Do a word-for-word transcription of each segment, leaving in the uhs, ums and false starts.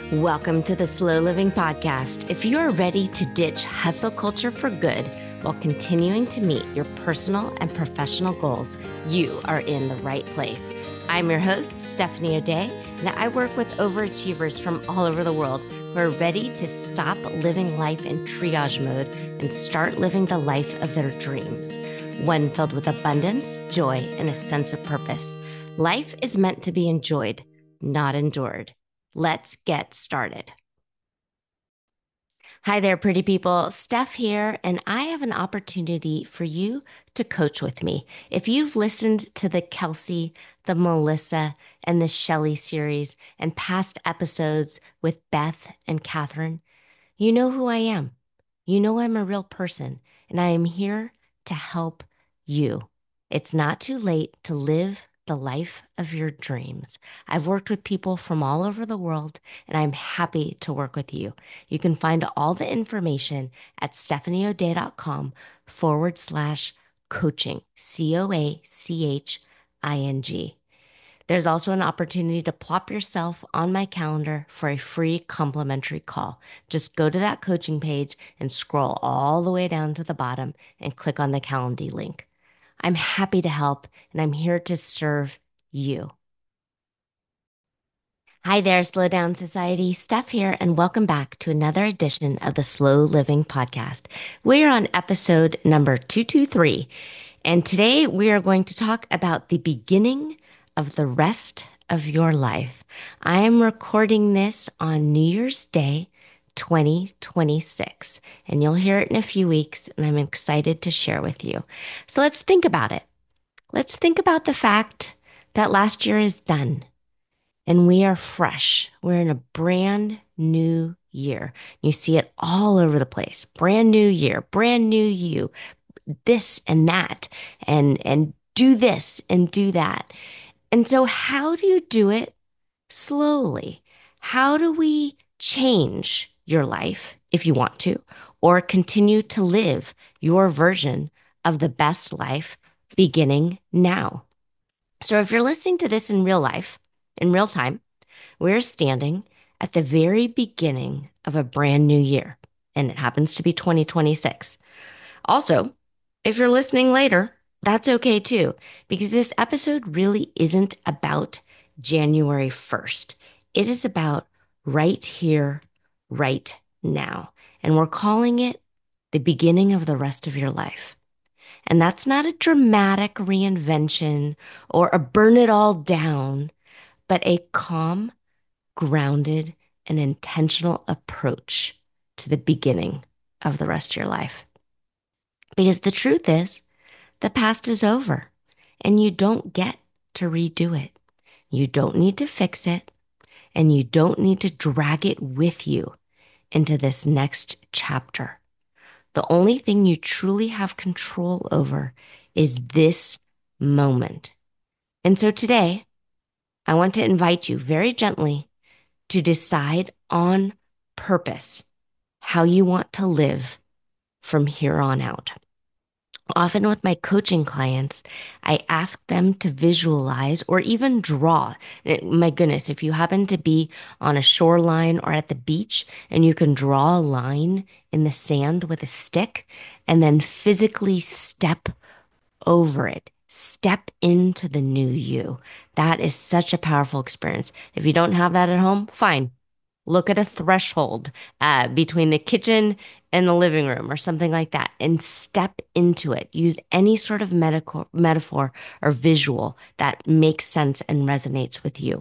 Welcome to the Slow Living Podcast. If you are ready to ditch hustle culture for good while continuing to meet your personal and professional goals, you are in the right place. I'm your host, Stephanie O'Day, and I work with overachievers from all over the world who are ready to stop living life in triage mode and start living the life of their dreams, one filled with abundance, joy, and a sense of purpose. Life is meant to be enjoyed, not endured. Let's get started. Hi there, pretty people. Steph here, and I have an opportunity for you to coach with me. If you've listened to the Kelsey, the Melissa, and the Shelley series and past episodes with Beth and Catherine, you know who I am. You know I'm a real person, and I am here to help you. It's not too late to live the life of your dreams. I've worked with people from all over the world, and I'm happy to work with you. You can find all the information at stephanieoday.com forward slash coaching, C O A C H I N G. There's also an opportunity to plop yourself on my calendar for a free complimentary call. Just go to that coaching page and scroll all the way down to the bottom and click on the Calendly link. I'm happy to help, and I'm here to serve you. Hi there, Slow Down Society. Steph here, and welcome back to another edition of the Slow Living Podcast. We're on episode number two twenty-three, and today we are going to talk about the beginning of the rest of your life. I am recording this on New Year's Day, twenty twenty-six, and you'll hear it in a few weeks, and I'm excited to share with you. So let's think about it. Let's think about the fact that last year is done and we are fresh. We're in a brand new year. You see it all over the place. Brand new year, brand new you, this and that, and, and do this and do that. And so how do you do it slowly? How do we change your life if you want to, or continue to live your version of the best life beginning now? So if you're listening to this in real life, in real time, we're standing at the very beginning of a brand new year, and it happens to be twenty twenty-six. Also, if you're listening later, that's okay too, because this episode really isn't about January first. It is about right here, right now. And we're calling it the beginning of the rest of your life. And that's not a dramatic reinvention or a burn it all down, but a calm, grounded, and intentional approach to the beginning of the rest of your life. Because the truth is, the past is over and you don't get to redo it. You don't need to fix it, and you don't need to drag it with you into this next chapter. The only thing you truly have control over is this moment. And so today, I want to invite you very gently to decide on purpose how you want to live from here on out. Often with my coaching clients, I ask them to visualize or even draw. My goodness, if you happen to be on a shoreline or at the beach and you can draw a line in the sand with a stick and then physically step over it, step into the new you. That is such a powerful experience. If you don't have that at home, fine. Look at a threshold uh, between the kitchen and the living room or something like that and step into it. Use any sort of medical, metaphor or visual that makes sense and resonates with you.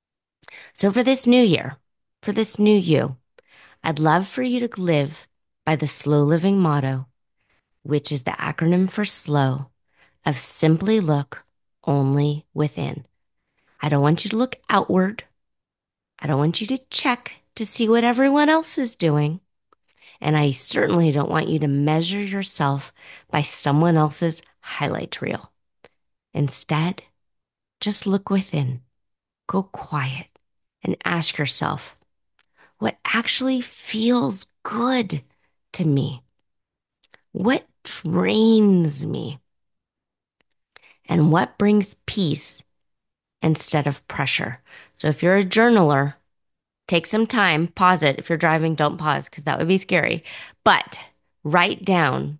So for this new year, for this new you, I'd love for you to live by the slow living motto, which is the acronym for SLOW, of simply look only within. I don't want you to look outward. I don't want you to check to see what everyone else is doing. And I certainly don't want you to measure yourself by someone else's highlight reel. Instead, just look within, go quiet, and ask yourself, what actually feels good to me? What drains me? And what brings peace instead of pressure? So if you're a journaler, Take some time, pause it. If you're driving, don't pause because that would be scary. But write down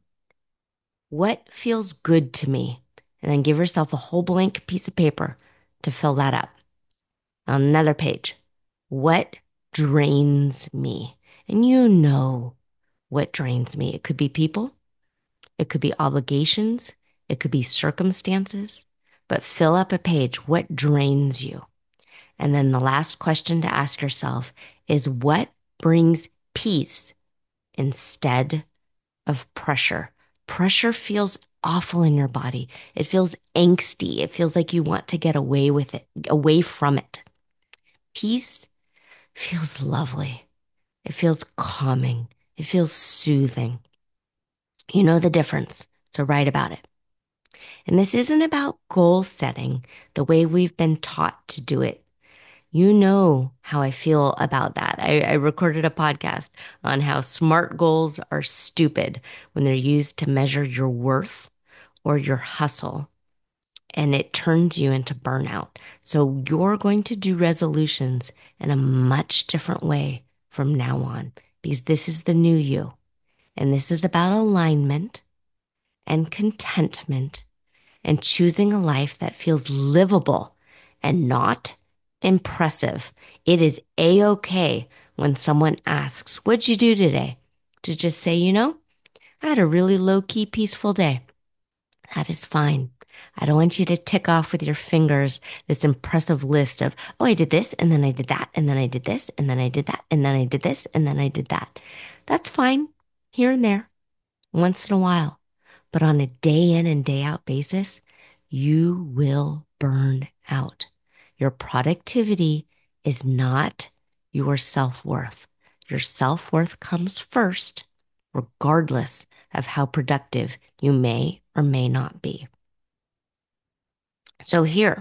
what feels good to me and then give yourself a whole blank piece of paper to fill that up. On another page, what drains me? And you know what drains me. It could be people, it could be obligations, it could be circumstances, but fill up a page. What drains you? And then the last question to ask yourself is what brings peace instead of pressure? Pressure feels awful in your body. It feels angsty. It feels like you want to get away with it, away from it. Peace feels lovely. It feels calming. It feels soothing. You know the difference, so write about it. And this isn't about goal setting the way we've been taught to do it. You know how I feel about that. I, I recorded a podcast on how SMART goals are stupid when they're used to measure your worth or your hustle, and it turns you into burnout. So you're going to do resolutions in a much different way from now on because this is the new you. And this is about alignment and contentment and choosing a life that feels livable and not impressive. It is a-okay when someone asks, what'd you do today? To just say, you know, I had a really low-key, peaceful day. That is fine. I don't want you to tick off with your fingers this impressive list of, oh, I did this, and then I did that, and then I did this, and then I did that, and then I did this, and then I did that. That's fine here and there, once in a while. But on a day in and day out basis, you will burn out. Your productivity is not your self-worth. Your self-worth comes first, regardless of how productive you may or may not be. So here,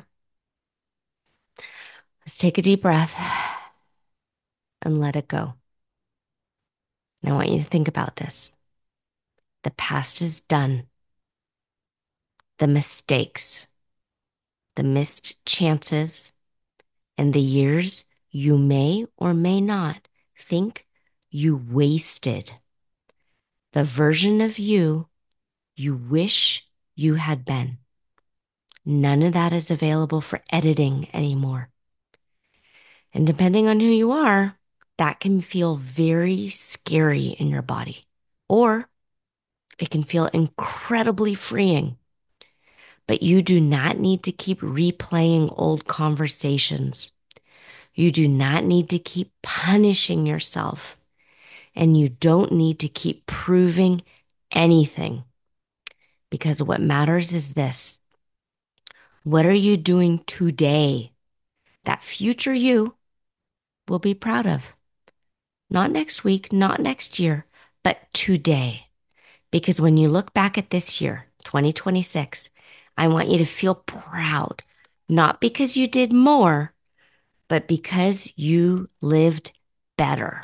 let's take a deep breath and let it go. And I want you to think about this. The past is done. The mistakes, the missed chances, and the years you may or may not think you wasted. The version of you you wish you had been. None of that is available for editing anymore. And depending on who you are, that can feel very scary in your body, or it can feel incredibly freeing. But you do not need to keep replaying old conversations. You do not need to keep punishing yourself. And you don't need to keep proving anything. Because what matters is this. What are you doing today that future you will be proud of? Not next week, not next year, but today. Because when you look back at this year, twenty twenty-six, I want you to feel proud, not because you did more, but because you lived better.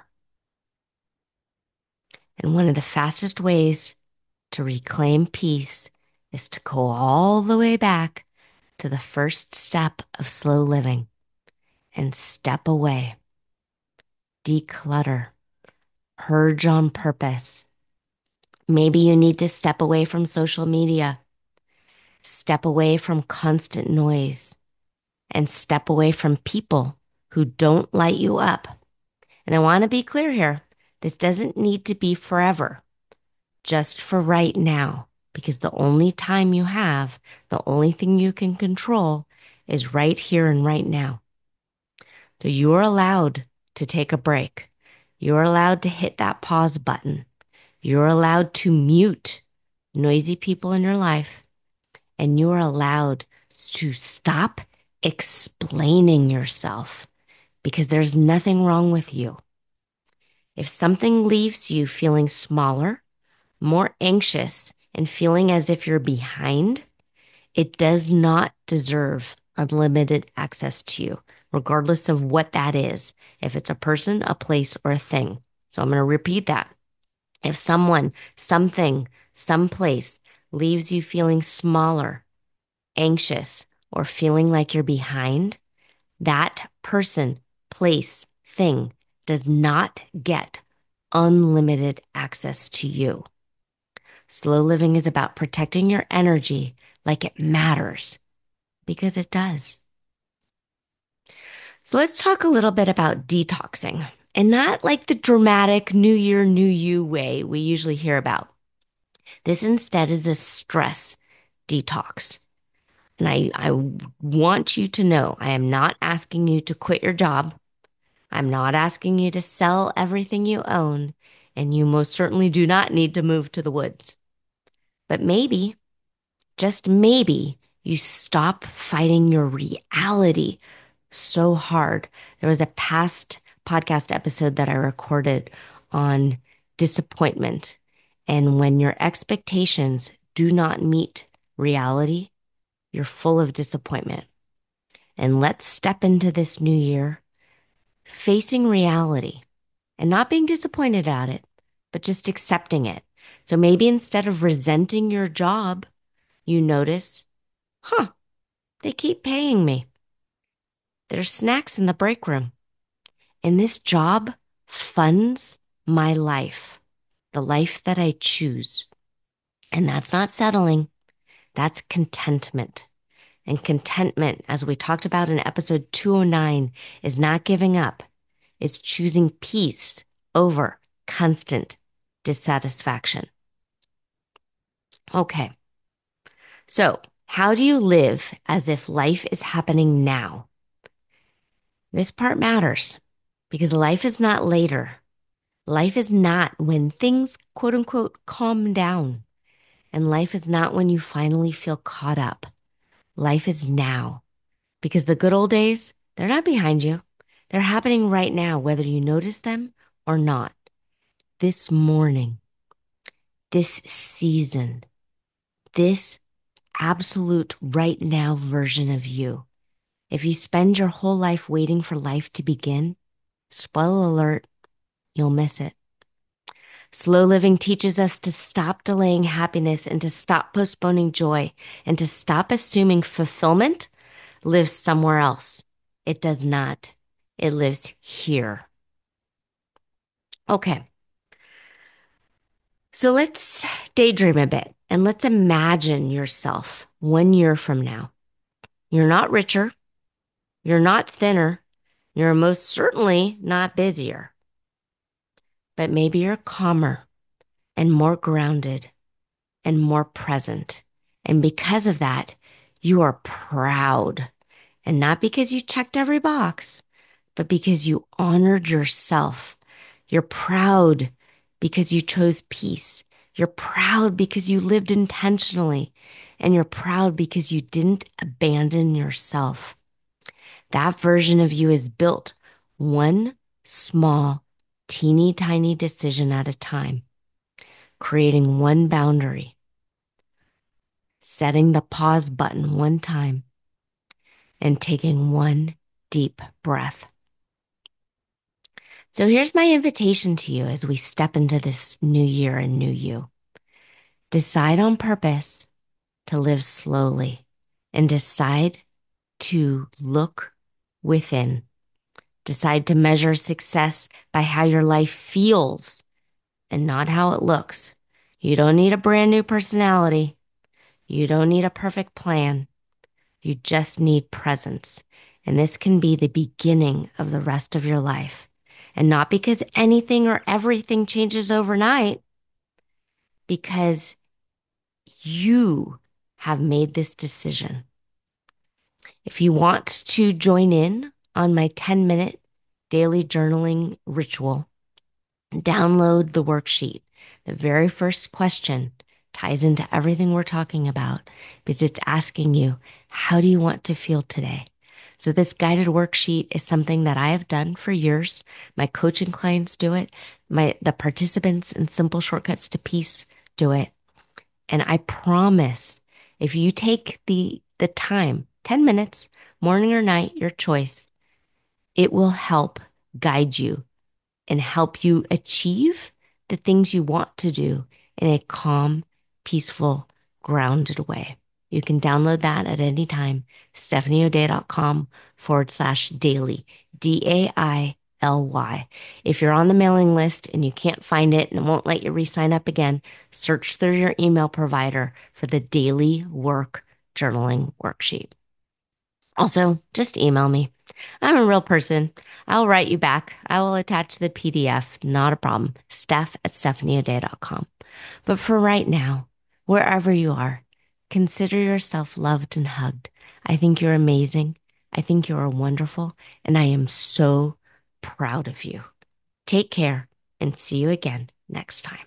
And one of the fastest ways to reclaim peace is to go all the way back to the first step of slow living and step away, declutter, purge on purpose. Maybe you need to step away from social media, step away from constant noise, and step away from people who don't light you up. And I want to be clear here. This doesn't need to be forever, just for right now, because the only time you have, the only thing you can control is right here and right now. So you're allowed to take a break. You're allowed to hit that pause button. You're allowed to mute noisy people in your life. And you're allowed to stop explaining yourself because there's nothing wrong with you. If something leaves you feeling smaller, more anxious, and feeling as if you're behind, it does not deserve unlimited access to you, regardless of what that is. If it's a person, a place, or a thing. So I'm going to repeat that. If someone, something, someplace leaves you feeling smaller, anxious, or feeling like you're behind, that person, place, thing does not get unlimited access to you. Slow living is about protecting your energy like it matters, because it does. So let's talk a little bit about detoxing, and not like the dramatic new year, new you way we usually hear about. This instead is a stress detox. And I, I want you to know I am not asking you to quit your job. I'm not asking you to sell everything you own. And you most certainly do not need to move to the woods. But maybe, just maybe, you stop fighting your reality so hard. There was a past podcast episode that I recorded on disappointment. And when your expectations do not meet reality, you're full of disappointment. And let's step into this new year facing reality and not being disappointed at it, but just accepting it. So maybe instead of resenting your job, you notice, huh, they keep paying me. There's snacks in the break room. And this job funds my life, the life that I choose. And that's not settling. That's contentment. And contentment, as we talked about in episode two oh nine, is not giving up. It's choosing peace over constant dissatisfaction. Okay. So how do you live as if life is happening now? This part matters because life is not later. Life is not when things, quote unquote, calm down. And life is not when you finally feel caught up. Life is now. Because the good old days, they're not behind you. They're happening right now, whether you notice them or not. This morning, this season, this absolute right now version of you. If you spend your whole life waiting for life to begin, spoiler alert, you'll miss it. Slow living teaches us to stop delaying happiness and to stop postponing joy and to stop assuming fulfillment lives somewhere else. It does not. It lives here. Okay. So let's daydream a bit and let's imagine yourself one year from now. You're not richer. You're not thinner. You're most certainly not busier. But maybe you're calmer and more grounded and more present. And because of that, you are proud. And not because you checked every box, but because you honored yourself. You're proud because you chose peace. You're proud because you lived intentionally. And you're proud because you didn't abandon yourself. That version of you is built one small, teeny tiny decision at a time, creating one boundary, setting the pause button one time, and taking one deep breath. So here's my invitation to you as we step into this new year and new you. Decide on purpose to live slowly and decide to look within. Decide to measure success by how your life feels and not how it looks. You don't need a brand new personality. You don't need a perfect plan. You just need presence. And this can be the beginning of the rest of your life. And not because anything or everything changes overnight, because you have made this decision. If you want to join in on my ten minute daily journaling ritual, download the worksheet. The very first question ties into everything we're talking about because it's asking you, how do you want to feel today? So this guided worksheet is something that I have done for years. My coaching clients do it. My, the participants in Simple Shortcuts to Peace do it. And I promise if you take the, the time, ten minutes, morning or night, your choice, it will help guide you and help you achieve the things you want to do in a calm, peaceful, grounded way. You can download that at any time, stephanieodea.com forward slash daily, D A I L Y. If you're on the mailing list and you can't find it and it won't let you re-sign up again, search through your email provider for the daily work journaling worksheet. Also, just email me. I'm a real person. I'll write you back. I will attach the P D F. Not a problem. Steph at stephanie o'day dot com. But for right now, wherever you are, consider yourself loved and hugged. I think you're amazing. I think you are wonderful. And I am so proud of you. Take care and see you again next time.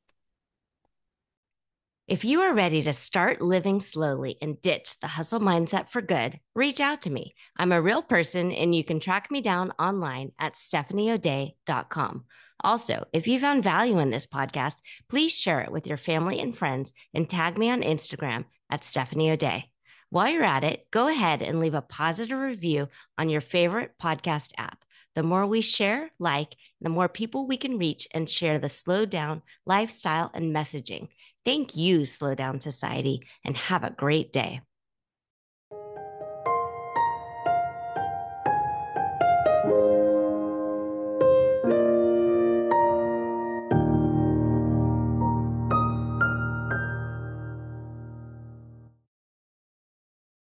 If you are ready to start living slowly and ditch the hustle mindset for good, reach out to me. I'm a real person and you can track me down online at stephanie o'day dot com. Also, if you found value in this podcast, please share it with your family and friends and tag me on Instagram at Stephanie O'Day. While you're at it, go ahead and leave a positive review on your favorite podcast app. The more we share, like, the more people we can reach and share the slow down lifestyle and messaging. Thank you, Slow Down Society, and have a great day.